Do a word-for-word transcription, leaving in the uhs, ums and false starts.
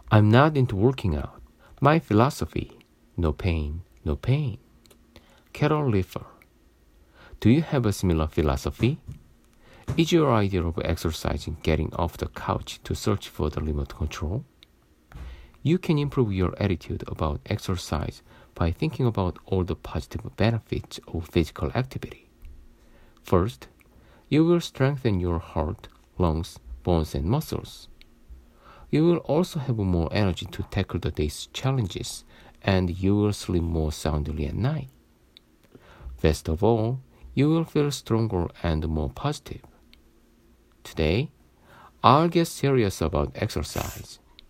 I'm not into working out. My philosophy, no pain, no pain. Carol Leifer. Do you have a similar philosophy? Is your idea of exercising getting off the couch to search for the remote control? You can improve your attitude about exercise by thinking about all the positive benefits of physical activity. First, you will strengthen your heart, lungs, bones, and muscles. You will also have more energy to tackle the day's challenges, and you will sleep more soundly at night. Best of all, you will feel stronger and more positive. Today, I'll get serious about exercise.